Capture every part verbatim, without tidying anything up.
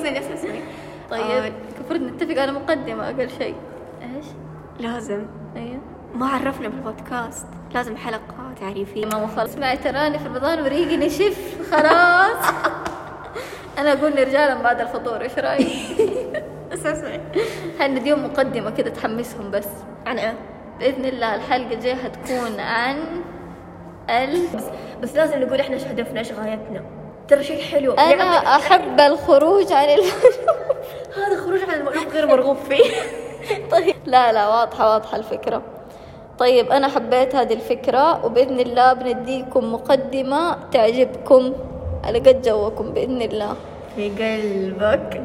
استني اسمعي. طيب المفروض نتفق على مقدمة أقل شيء. ايش لازم؟ أيوه ما عرفنا بالبودكاست، لازم حلقة تعريفية. ماما خلص اسمعي تراني في رمضان وريقي نشف خلاص. أنا أقول رجالا بعد الفطور إيش رأيك؟ اسمعي حنا اليوم مقدمة كده تحمسهم بس. عن ايه؟ بإذن الله الحلقة الجاية هتكون عن ال بس, بس لازم نقول احنا ايش هدفنا، ايش غايتنا. ترى شيء حلو. أنا أحب الخروج عن ال... هذا خروج عن المألوف غير مرغوب فيه. طيب لا لا واضحة واضحة الفكرة. طيب أنا حبيت هذه الفكرة وبإذن الله بنديكم مقدمة تعجبكم على قد جوكم بإذن الله. في قلبك.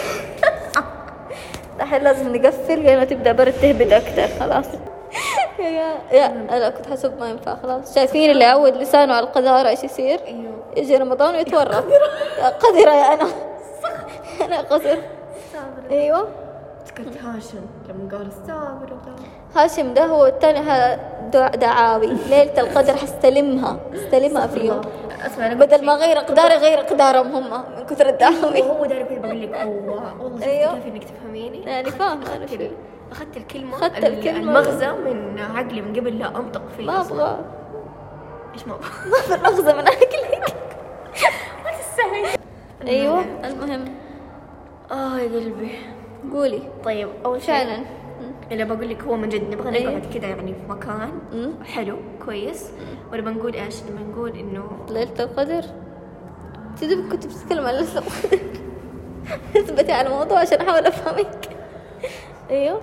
الحين لازم نقفل لأنه تبدأ برد تهبد أكتر خلاص. يا يا أنا كنت حسب ما ينفع خلاص. شايفين اللي يعود لسانه على القذارة إيش يصير؟ يجي رمضان ويتورط. يا قذرة يا أنا. أنا قذر. أيوة. تكلت هاشم لما قال استغفر الله. هاشم ده هو الثاني دعاوي. ليلة القدر حستلمها استلمها في يوم. اسمع بدل ما غير اقداري غير اقدارهم هم من كثر الدعاوي. هو داري كذا بقول لك هو والله أيوه. كيف انك تفهميني يعني فاهمة أنا شيء. اخذت الكلمه أخذت الكلمة. المغزى من عقلي من قبل لا انطق فيه. ما ابغى. ايش ما ابغى؟ ما في المغزى من عقلك. ما تستحي. ايوه المهم. اه يا قلبي قولي. طيب اول شيء فعلا اللي بقول لك هو من جد نبغى أيوه. نقعد كذا يعني في مكان مم. حلو كويس. ونبغى نقول ايش؟ نبغى نقول انه ليلة القدر. تدري كنت بتتكلم عن ليلة القدر. اثبتي على الموضوع عشان احاول افهمك. ايوه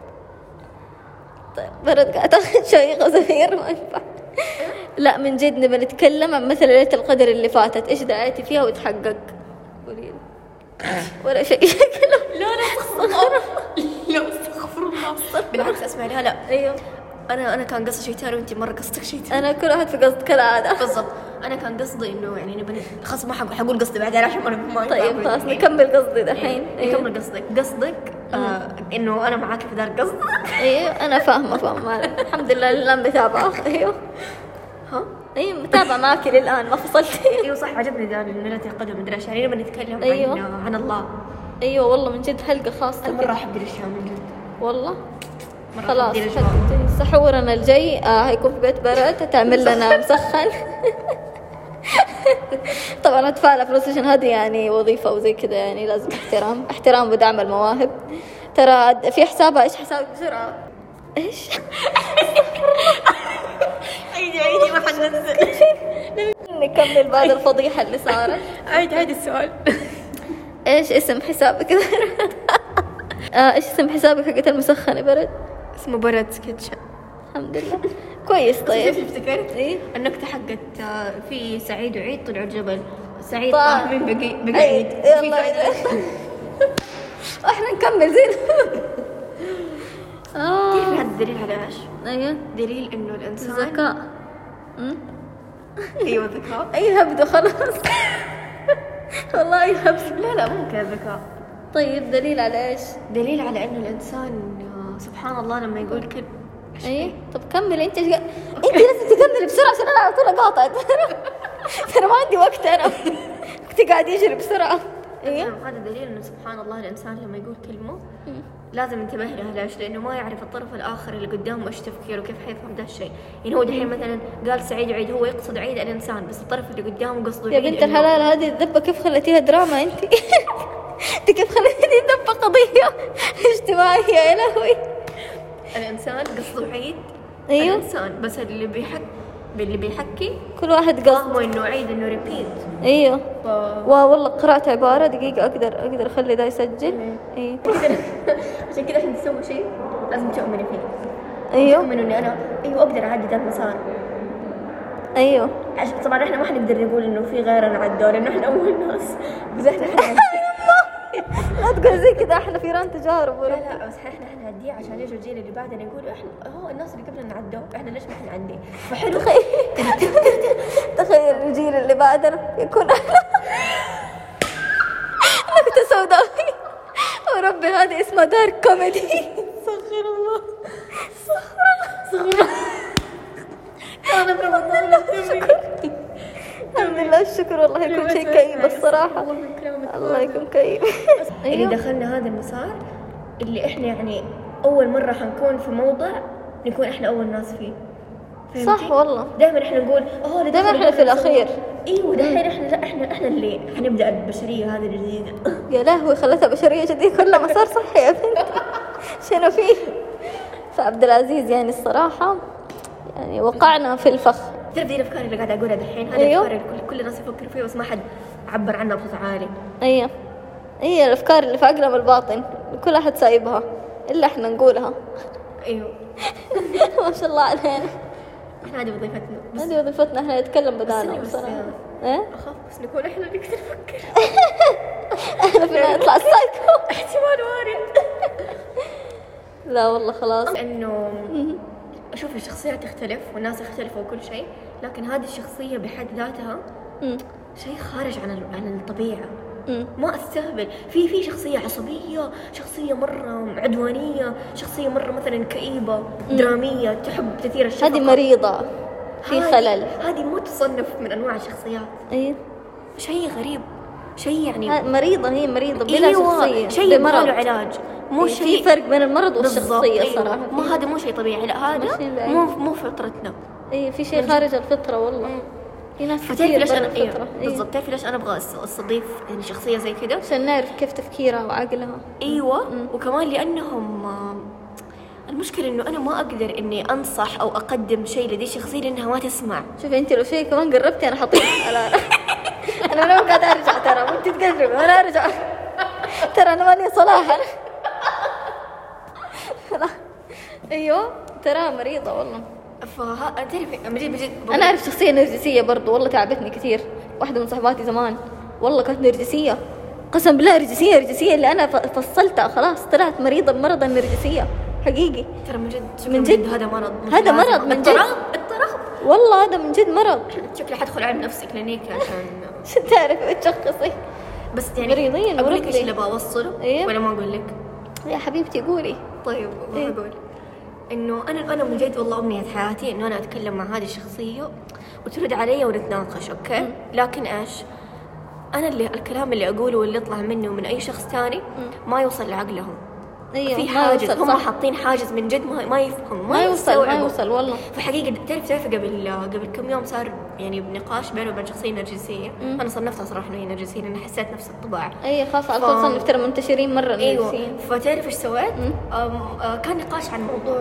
طيب برد قاعد تاخذ شوي غزير ما ينفع. لا من جد نبغى نتكلم عن مثل ليلة القدر اللي فاتت ايش دعيتي فيها وتحقق. قولي لي. ولا شيء شكله. لا لا استغفر لا استغفر الله. بالعكس اسمع لا لا ايوه انا انا كان قصدي شيء ثاني وانت مره قصدك شيء ثاني. انا كل واحد في قصد كالعاده. بالضبط انا كان قصدي انه يعني نبي خلاص ما حق- حقول قصدي بعدين عشان ما ما طيب خلاص نكمل قصدي دحين. أيوه. نكمل قصدك قصدك آه انه انا معاك في ذا القصد. ايوه انا فاهمه فاهمه الحمد لله الان متابعه. ايوه ها ايوه متابعه معك للان ما فصلتي. ايوه صح عجبني ذا ليلة القدر مدري ايش يعني نبي نتكلم أيوه. عن عن الله. ايوه والله من جد حلقه خاصه انا مره كده. احب الاشياء من جد والله مرة خلاص أحب الأجواء. حتى سحورنا الجاي آه هيكون في بيت برد تعمل لنا مسخن. طبعا ادفع لها فلوس عشان هذه يعني وظيفه وزي كذا يعني لازم احترام احترام ودعم المواهب. ترى في حسابها ايش حسابك بسرعه ايش. عيدي عيدي ما حننزل. نكمل بعد الفضيحه اللي صارت. عيدي عيدي السؤال. ايش اسم حسابك؟ آه ايش اسم حسابك حقت المسخنه برد؟ اسمه برد سكتش. الحمد لله كويس. طيب طيب افتكرت ايه النكتة حقت آه، في سعيد وعيد طلعوا الجبل. سعيد طيب. طاح من بقي بقي عيد. أي- في يلا فائدة. احنا نكمل زين. اه كيف هذا الدليل على ايش؟ ايوه دليل انه الانسان ذكاء. أمم. ايوه ذكاء. اي هبده خلاص. والله اي هبد. لا لا مو كذا ذكاء. طيب دليل على ايش؟ دليل على انه الانسان آه، سبحان الله لما يقول كل اي طب كملي انت. انت لازم تكملي بسرعه عشان انا على طول اقاطع. ترى ما عندي وقت انا. وقتي قاعد يجري بسرعه. ايوه هذا دليل انه سبحان الله الانسان لما يقول كلمه لازم ينتبه لها. ليش؟ لانه ما يعرف الطرف الاخر اللي قدامه ايش تفكيره وكيف حيفهم ده الشيء. يعني هو دحين مثلا قال سعيد وعيد هو يقصد عيد الانسان بس الطرف اللي قدامه قصده يا عيد بنت إنه- الحلال هذه الذبه كيف خليتيها دراما انت؟ انت كيف خليتيني ذبه قضيه اجتماعيه يا لهوي. الانسان قصده عيد. ايوه الانسان بس اللي بيحك اللي بيحكي كل واحد قصد. فاهمه انه عيد انه ريبيت. ايوه ف... واو والله قرأت عبارة دقيقة أقدر أقدر أخلي ده يسجل. إيه عشان كذا عشان تسوي شيء لازم تؤمني فيه. أيوه تؤمن اني انا ايوه اقدر اعدي ذا المسار. أيوه عشان طبعا احنا ما حنقدر نقول انه في غيرنا عدوا لانه احنا اول ناس بس احنا حنعدي. لا تقول زي كذا إحنا فيران تجارب. لا لا بس احنا حنعديه عشان يجوا الجيل اللي بعدنا يقولوا احنا هو الناس اللي قبلنا عدوا احنا ليش ما حنعدي. فحلو. تخيل تخيل الجيل اللي بعدنا يكون نكتة سوداوية. وربي هذه اسمها دارك كوميدي. استغفر الله استغفر الله استغفر الله. انا في رمضان الحمد لله الشكر والله يكون شيء كئيب الصراحة. الله يكون كئيب. اللي دخلنا هذا المسار اللي إحنا يعني أول مرة حنكون في موضع نكون إحنا أول ناس فيه. صح والله. دائما إحنا نقول أوه دائما إحنا في الأخير. ايوه دحين احنا لا احنا احنا اللي حنبدا البشريه هذه الجديده. يا لهوي خلتها بشريه جديده كلها مسار صحي يا بنت. شنو فيه؟ فعبد العزيز يعني الصراحه يعني وقعنا في الفخ. تعرف دي الافكار اللي قاعده اقولها دحين هذه أيوه. الافكار اللي كل كل الناس يفكروا فيها بس ما حد عبر عنها بصوت عالي. ايوه هي الافكار اللي في عقلهم الباطن كل احد سايبها الا احنا نقولها. ايوه. ما شاء الله علينا. احنا هذه وظيفتنا. هذه وظيفتنا احنا نتكلم بدالنا بصراحه. ايه اخاف بس نكون احنا اللي نقدر نفكر. احنا فينا نطلع السايكو. احتمال وارد. لا والله خلاص. انه اشوف الشخصيات تختلف والناس يختلفوا وكل شيء، لكن هذه الشخصيه بحد ذاتها شيء خارج عن عن الطبيعه. ما استهبل. في في شخصيه عصبيه، شخصيه مره عدوانيه، شخصيه مره مثلا كئيبه دراميه تحب تثير الشفقه. هذه مريضه في خلل. هذه مو تصنف من انواع الشخصيات. ايه شيء غريب، شيء يعني مريضه. هي مريضه بلا أيوة شخصيه، شيء بمرض له علاج. مو إيه شيء في فرق بين المرض والشخصيه. أيوة. صراحه مو هذا مو شيء طبيعي، لا هذا مو مو فطرتنا. اي في شيء خارج الفطره والله. مم. في ناس فتعرفي ليش انا إيه؟ بالضبط تعرفي ليش انا ابغى استضيف يعني شخصيه زي كذا عشان نعرف كيف تفكيرها وعقلها. ايوه مم. وكمان لانهم المشكله انه انا ما اقدر اني انصح او اقدم شيء لدي الشخصيه لانها ما تسمع. شوفي انت لو شيء كمان قربتي انا حطيك. لا انا انا ما قاعده ارجع ترى وانت تقربي وانا ارجع. ترى انا ماني صلاح انا. ايوه ترى مريضه والله. فها تعرفي بجد بجد انا اعرف شخصيه نرجسيه برضو والله تعبتني كثير. واحده من صحباتي زمان والله كانت نرجسيه، قسم بالله نرجسيه نرجسيه اللي انا فصلتها خلاص طلعت مريضه بمرض النرجسيه حقيقي. ترى من جد من جد هذا مرض. هذا مرض من جد. اضطراب والله هذا من جد مرض. شكلي حدخل علم نفسي كلينيكي عشان شو تعرفي وتشخصي. بس يعني مريضين. اقول لك ايش اللي بوصله إيه؟ ولا ما اقول لك؟ يا حبيبتي قولي. طيب ما إيه؟ اقول انه انا انا من جد والله امنيه حياتي انه انا اتكلم مع هذه الشخصيه وترد علي ونتناقش. اوكي م. لكن ايش انا اللي الكلام اللي اقوله واللي يطلع منه من اي شخص تاني ما يوصل لعقلهم. أيوة في حاجز هم حاطين حاجز من جد ما ما يفهم ما, ما يوصل ما يوصل والله. فحقيقه تعرف تعرف قبل قبل كم يوم صار يعني بنقاش بينه وبين شخصية نرجسيه. م. انا صنفتها صراحه انه هي نرجسيه لان حسيت نفس الطباع. اي خاصه على طول صنف ترى منتشرين مره نرجسيين. أيوة. فتعرف ايش سويت؟ كان نقاش عن موضوع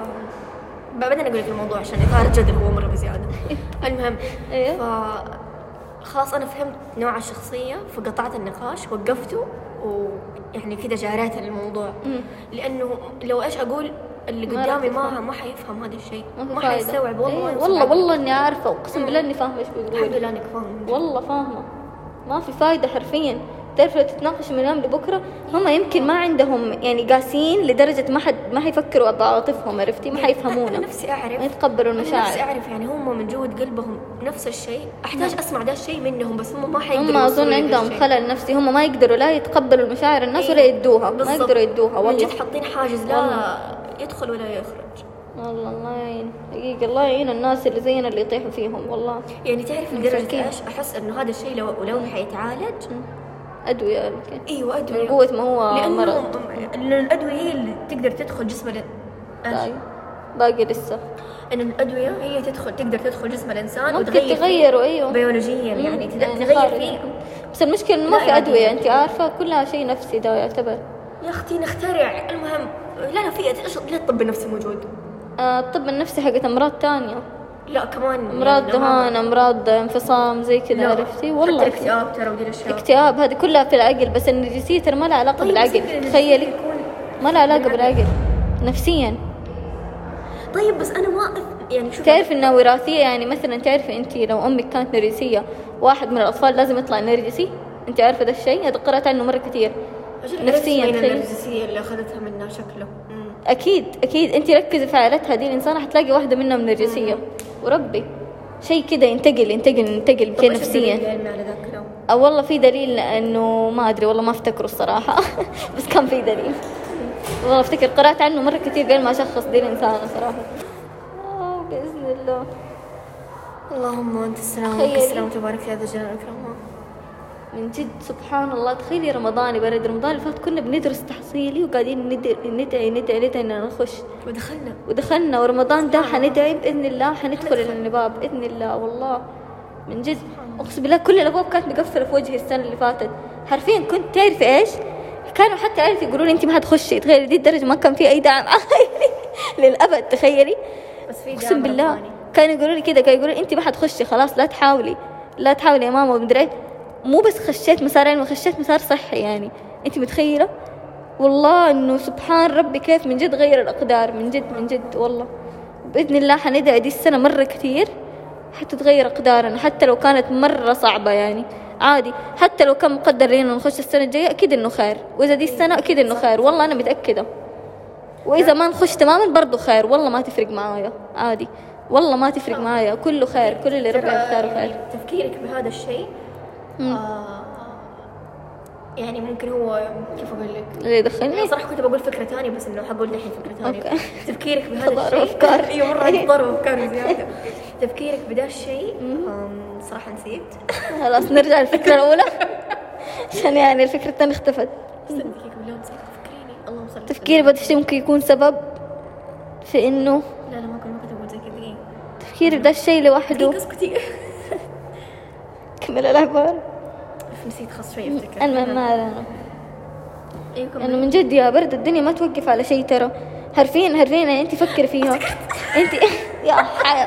بعدين اقول لك الموضوع عشان اثاره الجدل هو مره بزياده. المهم أيوة. ف خلاص انا فهمت نوع الشخصيه فقطعت النقاش وقفته ويعني كذا جاريت الموضوع. م. لانه لو ايش اقول اللي قدامي ما ما حيفهم هذا الشيء ما حيستوعب. والله أيه والله والله اني عارفه وقسم بالله اني فاهمه ايش بيقولوا. الحمد لله انك فاهمه والله فاهمه ما في فايده حرفيا. تعرف لو تتناقش من اليوم لبكره هم يمكن ما عندهم يعني قاسين لدرجه ما حد ما حيفكروا بعواطفهم عرفتي ما حيفهمونا. نفسي اعرف ما يتقبلوا المشاعر. نفسي اعرف يعني هم من جود قلبهم نفس الشيء احتاج اسمع ده الشيء منهم بس هم ما حيقدروا. هم اظن عندهم خلل نفسي هم ما يقدروا لا يتقبلوا المشاعر الناس ولا يدوها. ما يقدروا يدوها والله. من جد حاطين حاجز لا والله. يدخل ولا يخرج. والله الله يعين حقيقة الله يعين الناس اللي زينا اللي يطيحوا فيهم والله. يعني تعرف لدرجة ايش احس انه هذا الشيء لو لو حيتعالج أدوية يمكن. ايوه ادوية من قوة ما هو مرض. لأن الادوية هي اللي تقدر تدخل جسم ال... باقي باقي لسه ان الادوية هي تدخل تقدر تدخل جسم الانسان ممكن تغيره. ايوه بيولوجيا يعني تغير فيه. بس المشكلة ما في ادوية انت عارفة كلها شيء نفسي ده يعتبر. يا اختي نخترع. المهم لا لا في لا الطب النفسي موجود. آه الطب النفسي حقت امراض تانية. لا كمان امراض دهان امراض انفصام زي كذا عرفتي والله. اكتئاب ترى ودي الاشياء. اكتئاب هذه كلها في العقل بس النرجسية ترى ما لها علاقة طيب بالعقل. تخيلي ما لها علاقة بالعقل نفسيا. طيب بس انا ما يعني شوف تعرف انها وراثية يعني مثلا تعرفي انت لو امك كانت نرجسية واحد من الاطفال لازم يطلع نرجسي. انت عارفة ده الشيء هذا قرأت عنه مرة كثير. نفسيا النرجسية اللي اخذتها منها شكله. اكيد اكيد انت ركزي في عائلتها دي الانسان حتلاقي واحده منهم نرجسيه. وربي شيء كده ينتقل ينتقل ينتقل كده نفسيا. او والله في دليل انه ما ادري والله ما افتكره الصراحه. بس كان في دليل والله افتكر قرات عنه مره كثير قبل ما اشخص دي الانسان صراحه. اه باذن الله اللهم أنت السلام تخيلي. وأنت السلام تبارك يا ذا الجلال والإكرام. من جد سبحان الله. تخيلي رمضان برد رمضان اللي فات كنا بندرس تحصيلي وقاعدين ندعي ندعي ندعي ندعي إننا نخش ودخلنا ودخلنا، ورمضان ده حندعي بإذن الله حندخل النباب بإذن الله. والله من جد أقسم بالله كل الأبواب كانت مقفلة في وجهي السنة اللي فاتت حرفيا. كنت تعرفي إيش كانوا حتى عائلتي يقولوا لي أنت ما حتخشي. تخيلي دي الدرجة ما كان في أي دعم للأبد. تخيلي بس في أقسم بالله كانوا يقولوا لي كده، كانوا يقولوا لي أنت ما حتخشي خلاص لا تحاولي لا تحاولي يا ماما ومدري. مو بس خشيت مسار علمي خشيت مسار صحي يعني. أنت متخيلة والله إنه سبحان ربي كيف من جد غير الأقدار. من جد من جد والله بإذن الله حندعي دي السنة مرة كتير حتتغير أقدارنا، حتى لو كانت مرة صعبة يعني عادي. حتى لو كان مقدر لنا نخش السنة الجاية أكيد إنه خير، وإذا دي السنة أكيد إنه خير والله أنا متأكدة. وإذا ما نخش تماما برضو خير والله ما تفرق معايا عادي والله ما تفرق معايا كله خير. كل اللي ربنا يختاره خير. تفكيرك بهذا الشيء آه يعني ممكن هو كيف أقول لك اللي يدخلني صراحة كنت بقول فكرة ثانية بس إنه حقول الحين فكرة ثانية. أوكي. تفكيرك بهذا تضارب الشيء أفكار. أيوة مرة تضارب أفكار زيادة. تفكيرك بهذا الشيء آم، صراحة نسيت. خلاص نرجع للفكرة الأولى عشان يعني الفكرة الثانية اختفت. استنى دقيقة بالله نسيت تفكريني. اللهم صل. تفكيري بهذا الشيء ممكن يكون سبب في إنه لا لا ما كنت ما كنت أقول زي كذا. دقيقة تفكيري بهذا الشيء لوحده. دقيقة اسكتي. كمل العبارة. نسيت خلاص شوي أفتكر. المهم ما أنا أيوة كمل. انه من جد يا برد الدنيا ما توقف على شيء ترى. حرفيا حرفيا يعني انت فكري فيها انت يا حياة.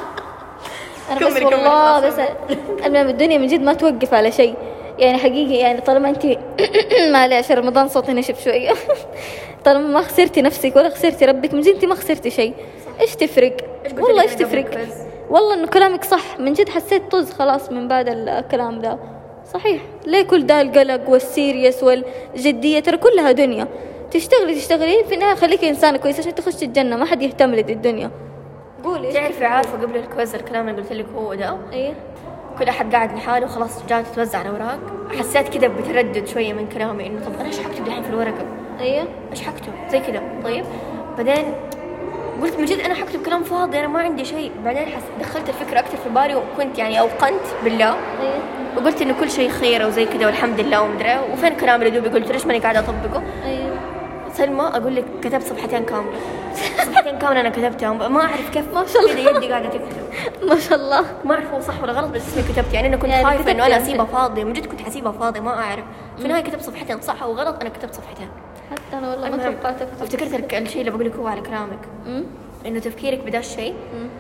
انا بس كملي- والله كملي بس المهم الدنيا من جد ما توقف على شيء يعني حقيقي. يعني طالما انت معلش رمضان صوتي نشف شويه طالما ما خسرتي نفسك ولا خسرتي ربك من جد انت ما خسرتي شيء. ايش تفرق إيش قلت والله لك ايش أنا قبل تفرق الكويز؟ والله انه كلامك صح. من جد حسيت طز خلاص من بعد الكلام ده. صحيح ليه كل ده القلق والسيريس والجدية؟ ترى كلها دنيا. تشتغلي تشتغلي في النهاية خليكي إنسانة كويسة عشان تخشي الجنة. ما حد يهتم لدي الدنيا. قولي تعرفي عارفة قبل الكويز الكلام اللي قلت لك هو ده ايه كل أحد قاعد لحاله وخلاص جات تتوزع الأوراق. حسيت كده بتردد شوية من كلامي إنه طب أنا إيش حكتب الحين في الورقة؟ ايه إيش حكتب زي كده. طيب بعدين قلت من جد أنا حكتب كلام فاضي أنا ما عندي شيء. بعدين حس دخلت الفكرة أكثر في بالي وكنت يعني أوقنت بالله ايه وقلت إنه كل شيء خير وزي كده والحمد لله ومدري وفين كلامي اللي دوبي قلت ليش ماني قاعدة أطبقه. ايه سلمى أقول لك كتبت صفحتين كاملة. صفحتين كاملة أنا كتبتهم ما أعرف كيف ما شاء الله. كده يدي قاعدة تكتب. ما شاء الله. ما أعرف هو صح ولا غلط بس اسمي كتبت يعني أنا كنت يعني خايفة إنه كتبتي أنا أنت. أسيبها فاضية. من جد كنت حسيبها فاضية ما أعرف. في النهاية كتبت صفحتين صح أو غلط أنا كتبت صفحتين. حتى انا والله ما المهم، توقعت اكتب. افتكرت لك الشيء اللي بقول لك هو على كلامك أمم. إنه تفكيرك بدا الشيء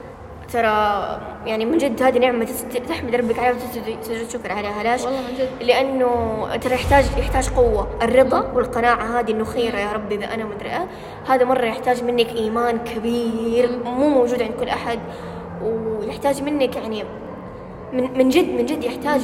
ترى يعني من جد هذه نعمة تست- تحمد ربك عليها وتسجد شكر عليها. ليش؟ والله من جد لأنه ترى يحتاج يحتاج قوة. الرضا والقناعة هذه إنه خير يا ربي إذا أنا مدري إيه هذا مرة يحتاج منك إيمان كبير مو موجود عند كل أحد. ويحتاج منك يعني من من جد من جد يحتاج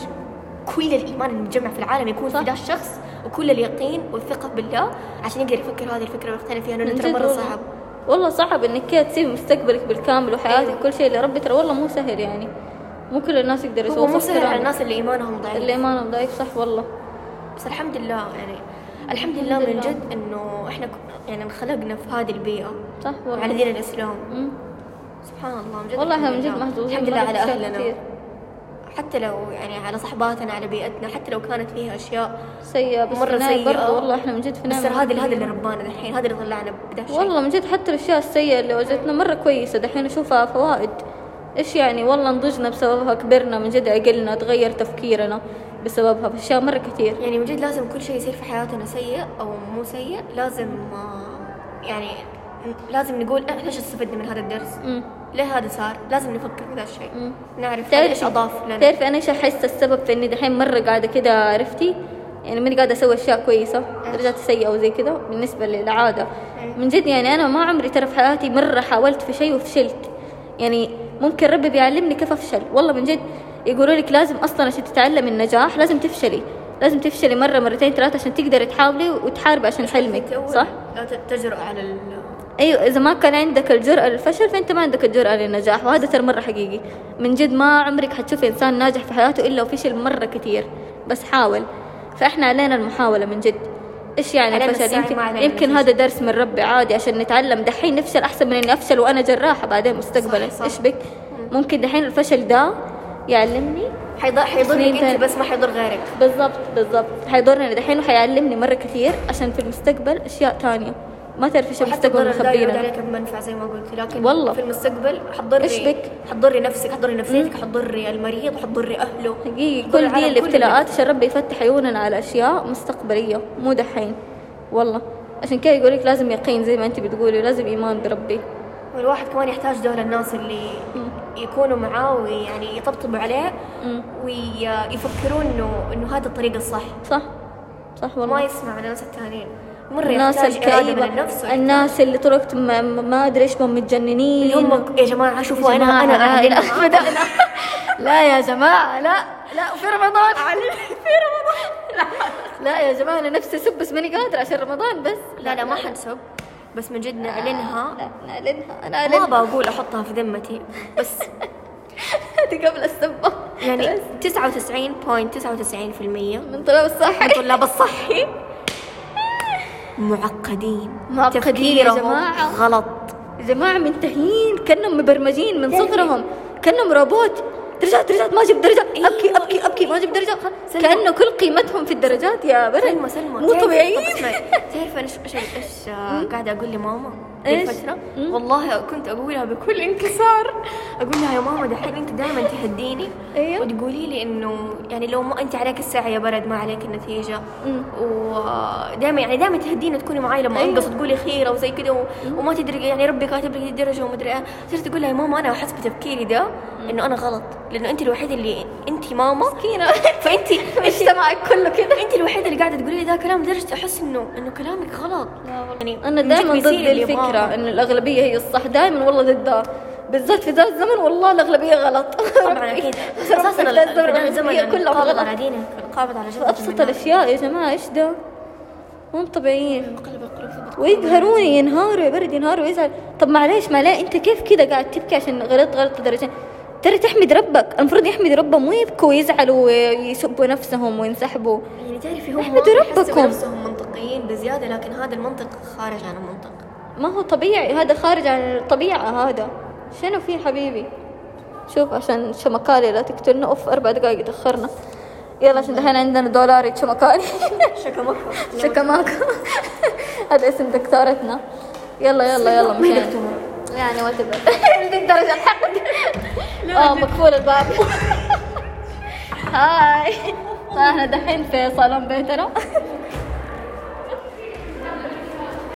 كل الإيمان المتجمع في العالم يكون في صح. ذا الشخص وكل اليقين والثقة بالله عشان يقدر يفكر هذه الفكرة ويقتنع فيها. إنه من ترى جد مرة والله. صعب. والله صعب انك كده تسيب مستقبلك بالكامل وحياتك أيوة. كل شيء اللي ربي ترى والله مو سهل يعني. مو كل الناس يقدر هو يسووا مو صح سهل على كلامك. الناس اللي إيمانهم ضعيف. اللي ايمانهم ضعيف صح والله. بس الحمد لله يعني الحمد لله الحمد من لله. جد إنه إحنا ك- يعني انخلقنا في هذه البيئة صح والله. على دين الإسلام. أمم. سبحان الله من جد والله الحمد احنا من جد لله. محظوظين الحمد لله مرة على بأشياء أهلنا كتير. حتى لو يعني على صحباتنا على بيئتنا حتى لو كانت فيها أشياء سيئة بس مرة في النهاية سيئة. برضه والله احنا من جد في بس نعمة ترى هذا هذا اللي كبيرة. ربانا الحين هذا اللي طلعنا بدا الشيء. والله من جد حتى الأشياء السيئة اللي وجدتنا مرة كويسة دحين نشوفها فوائد. إيش يعني والله نضجنا بسببها كبرنا من جد عقلنا تغير تفكيرنا بسببها في أشياء مرة كتير. يعني من جد لازم كل شيء يصير في حياتنا سيء أو مو سيء لازم آه، يعني لازم نقول إحنا إيش استفدنا من هذا الدرس. أمم. ليه هذا صار لازم نفكر في ذا الشيء. أمم. نعرف هذا إيش أضاف لنا. تعرفي أنا إيش أحس السبب في إني دحين مرة قاعدة كده عرفتي يعني ماني قاعدة أسوي أشياء كويسة درجات سيئة وزي كده بالنسبة للعادة. من جد يعني أنا ما عمري ترى في حياتي مرة حاولت في شيء وفشلت. يعني ممكن ربي بيعلمني كيف أفشل. والله من جد يقولوا لك لازم أصلا عشان تتعلم النجاح لازم تفشلي. لازم تفشلي مرة مرتين ثلاثة عشان تقدري تحاولي وتحاربي عشان حلمك صح؟ لا تجرؤ على ال ايوه اذا ما كان عندك الجرأة للفشل فانت ما عندك الجرأة للنجاح. وهذا ترى مرة حقيقي. من جد ما عمرك حتشوفي انسان ناجح في حياته الا وفشل مرة كتير بس حاول. فاحنا علينا المحاولة من جد. ايش يعني علينا الفشل؟ السعي يمكن, ما علينا يمكن الفشل. هذا درس من ربي عادي عشان نتعلم. دحين نفشل احسن من اني افشل وانا جراحة بعدين مستقبلا. صح، صح. ايش بك؟ ممكن دحين الفشل ده يعلمني حيضر حيضرني انت بس ما حيضر غيرك. بالضبط بالضبط حيضرني دحين وحيعلمني مرة كثير عشان في المستقبل أشياء تانية ما تعرف ايش المستقبل مخبي لنا. عليك بمنفعة زي ما قلت، لكن والله في المستقبل حتضري ايش بك؟ حتضري نفسك، حتضري نفسيتك، حتضري المريض، حتضري اهله. حقيقي كل دي الابتلاءات عشان ربي يفتح عيوننا على اشياء مستقبليه مو دحين والله. عشان كذا يقول لك لازم يقين زي ما انت بتقولي، لازم ايمان بربي. والواحد كمان يحتاج دول الناس اللي م. يكونوا معاه ويعني يطبطبوا عليه ويفكرون انه انه هذا الطريق الصح. صح صح والله. ما يسمع الناس الثانيين. الناس الكئيبة، الناس اللي طرقت ما, ما أدري إيش هم متجننين هم. يا جماعة شوفوا أنا أنا أنا بدأنا لا يا جماعة لا لا في رمضان في رمضان لا, لا يا جماعة أنا نفسي أسب بس ماني قادرة عشان رمضان بس. لا لا ما حنسب بس من جد نعلنها. لا نعلنها أنا أعلنها. ما بقول أحطها في ذمتي بس هذه قبل السبة يعني تسعة وتسعين فاصلة تسعة وتسعين بالمية من طلاب الصحي من طلاب الصحي معقدين معقدين يا جماعة. غلط يا جماعة منتهين كأنهم مبرمجين من صغرهم كأنهم روبوت. درجات درجات ما جبت درجة أبكي أبكي أبكي ما جبت درجة. كأنه كل قيمتهم في الدرجات يا برد. سلمى سلمى مو طبيعيين. تعرف إيش إيش إيش قاعدة أقول لماما في فترة والله كنت أقولها بكل انكسار. أقول لها يا ماما دحين أنت دائما تهديني أيوه. وتقولي لي إنه يعني لو ما أنت عليك الساعة يا برد ما عليك النتيجة. ودائما يعني دائما تهديني تكوني معي لما أنقص أيوه. تقولي خيرة وزي كده وما تدري يعني ربي كاتب لك الدرجة ومدري إيه. صرت أقول لها يا ماما أنا أحس بتفكيري ده إنه أنا غلط لأنه أنت الوحيدة اللي أنت ماما مسكينة فأنت اجتماعك كله كده أنت الوحيدة اللي قاعدة تقولي لي ذا كلام لدرجة أحس إنه إنه كلامك غلط. يعني أنا دائما ضد الفكرة إن الأغلبية هي الصح دائما والله ضدها بالذات في ذا الزمن والله الأغلبية غلط. طبعا أكيد أساسا الزمن كلها غلط على دينك القابض على جبهة أبسط الأشياء يا جماعة إيش ده مو طبيعيين ويقهروني ينهاروا يا برد ينهاروا ويزعل. طب معليش معليه أنت كيف كذا قاعد تبكي عشان غلط غلط درجتين؟ ترى تحمد ربك المفروض يحمد ربه مو يبكوا ويزعلوا ويسبوا نفسهم وينسحبوا. يعني تعرفي هم احمدوا ربكم. نفسهم منطقيين بزيادة لكن هذا المنطق خارج عن المنطق. ما هو طبيعي هذا خارج عن الطبيعة. هذا شنو فيه حبيبي؟ شوف عشان شمكالي لا تقتلنا. اوف اربع دقائق تأخرنا. يلا عشان دحين عندنا دولار شمكالي شكماكو شكماكو هذا اسم دكتورتنا. يلا يلا يلا مشان يعني ما تبقى دي الدرجة الحق. اه مقفول الباب. هاي احنا دحين في صالون بيتنا